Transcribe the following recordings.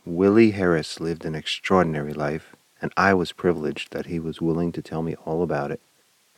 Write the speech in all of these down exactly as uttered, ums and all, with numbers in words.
Willie Harris lived an extraordinary life, and I was privileged that he was willing to tell me all about it.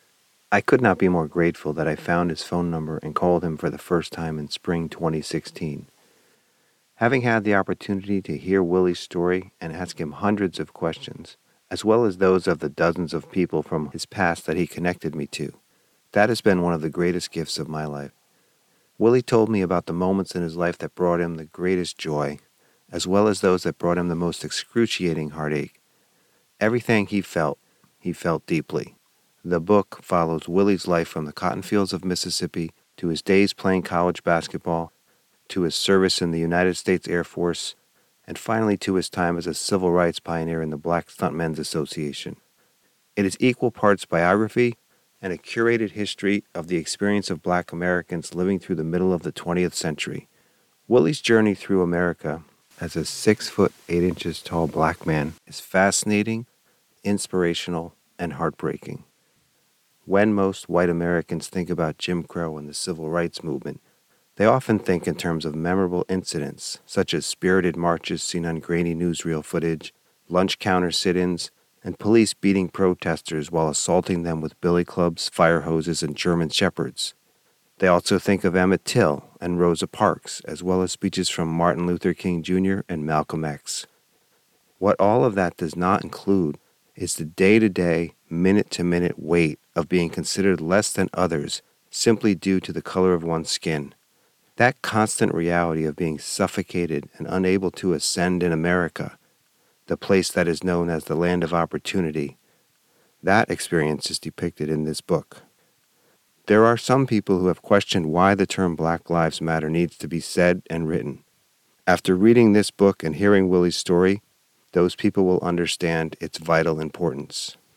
I could not be more grateful that I found his phone number and called him for the first time in spring twenty sixteen. Having had the opportunity to hear Willie's story and ask him hundreds of questions, as well as those of the dozens of people from his past that he connected me to, that has been one of the greatest gifts of my life. Willie told me about the moments in his life that brought him the greatest joy, as well as those that brought him the most excruciating heartache. Everything he felt, he felt deeply. The book follows Willie's life from the cotton fields of Mississippi to his days playing college basketball, to his service in the United States Air Force, and finally to his time as a civil rights pioneer in the Black Stuntmen's Association. It is equal parts biography and a curated history of the experience of Black Americans living through the middle of the twentieth century. Willie's journey through America as a six foot eight inches tall black man is fascinating, inspirational, and heartbreaking. When most white Americans think about Jim Crow and the Civil Rights Movement, they often think in terms of memorable incidents, such as spirited marches seen on grainy newsreel footage, lunch counter sit-ins, and police beating protesters while assaulting them with billy clubs, fire hoses, and German shepherds. They also think of Emmett Till and Rosa Parks, as well as speeches from Martin Luther King Junior and Malcolm X. What all of that does not include is the day-to-day, minute-to-minute weight of being considered less than others simply due to the color of one's skin. That constant reality of being suffocated and unable to ascend in America, the place that is known as the land of opportunity, that experience is depicted in this book. There are some people who have questioned why the term Black Lives Matter needs to be said and written. After reading this book and hearing Willie's story, those people will understand its vital importance.